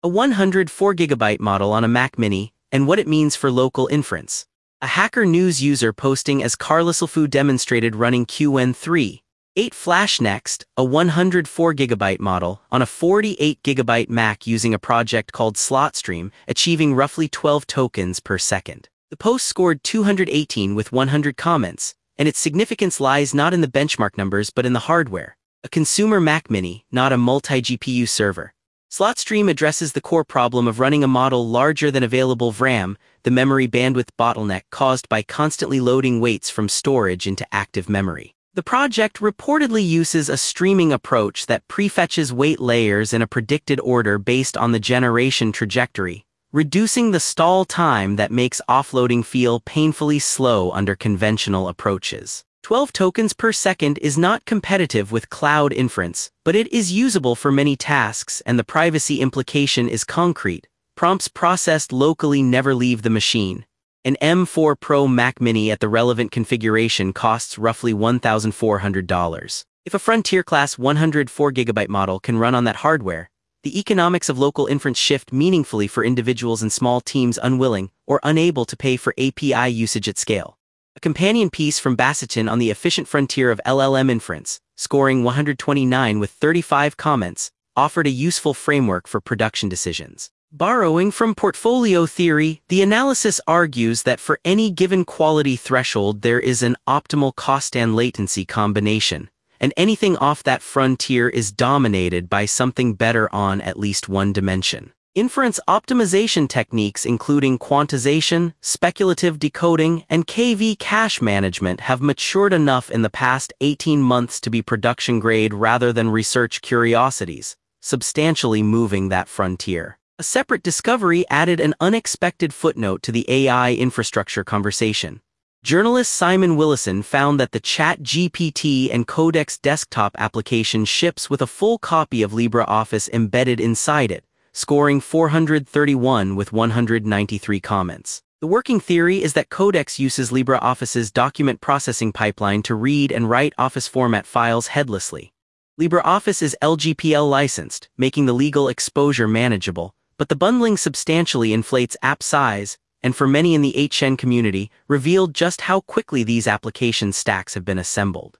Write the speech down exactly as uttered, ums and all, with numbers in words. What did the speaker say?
A one hundred four gigabyte model on a Mac Mini, and what it means for local inference. A Hacker News user posting as Carlslefu demonstrated running Q N three eight Flash Next, a one hundred four gigabyte model, on a forty-eight gigabyte Mac using a project called SlotStream, achieving roughly twelve tokens per second. The post scored two hundred eighteen with one hundred comments, and its significance lies not in the benchmark numbers but in the hardware. A consumer Mac Mini, not a multi-G P U server. SlotStream addresses the core problem of running a model larger than available V RAM, the memory bandwidth bottleneck caused by constantly loading weights from storage into active memory. The project reportedly uses a streaming approach that prefetches weight layers in a predicted order based on the generation trajectory, reducing the stall time that makes offloading feel painfully slow under conventional approaches. twelve tokens per second is not competitive with cloud inference, but it is usable for many tasks, and the privacy implication is concrete. Prompts processed locally never leave the machine. An M four Pro Mac Mini at the relevant configuration costs roughly one thousand four hundred dollars. If a Frontier-class one hundred four gigabyte model can run on that hardware, the economics of local inference shift meaningfully for individuals and small teams unwilling or unable to pay for A P I usage at scale. A companion piece from Bassetin on the efficient frontier of L L M inference, scoring one hundred twenty-nine with thirty-five comments, offered a useful framework for production decisions. Borrowing from portfolio theory, the analysis argues that for any given quality threshold there is an optimal cost and latency combination, and anything off that frontier is dominated by something better on at least one dimension. Inference optimization techniques including quantization, speculative decoding, and K V cache management have matured enough in the past eighteen months to be production-grade rather than research curiosities, substantially moving that frontier. A separate discovery added an unexpected footnote to the A I infrastructure conversation. Journalist Simon Willison found that the ChatGPT and Codex desktop application ships with a full copy of LibreOffice embedded inside it, scoring four hundred thirty-one with one hundred ninety-three comments. The working theory is that Codex uses LibreOffice's document processing pipeline to read and write Office format files headlessly. LibreOffice is L G P L licensed, making the legal exposure manageable, but the bundling substantially inflates app size, and for many in the H N community, revealed just how quickly these application stacks have been assembled.